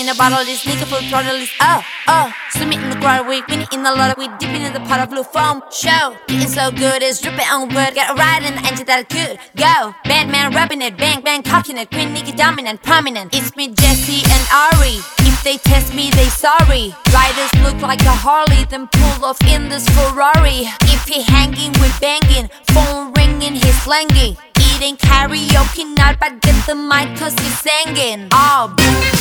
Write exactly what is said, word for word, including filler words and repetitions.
in a bottle, this nigga full throttle is oh, oh. Swim it in the crowd, we winning in a lot of, we dipping in the pot of blue foam. Show, getting so good, it's dripping on wood. Got a ride in the engine that could go. Bad man rubbing it, bang bang cocking it. Queen nigga dominant, prominent. It's me, Jesse and Ari. If they test me, they sorry. Riders look like a Harley, then pull off in this Ferrari. If he hanging, we banging. Phone ringing, he's slanging. Eating karaoke, not but get the mic cause he's singing. Oh,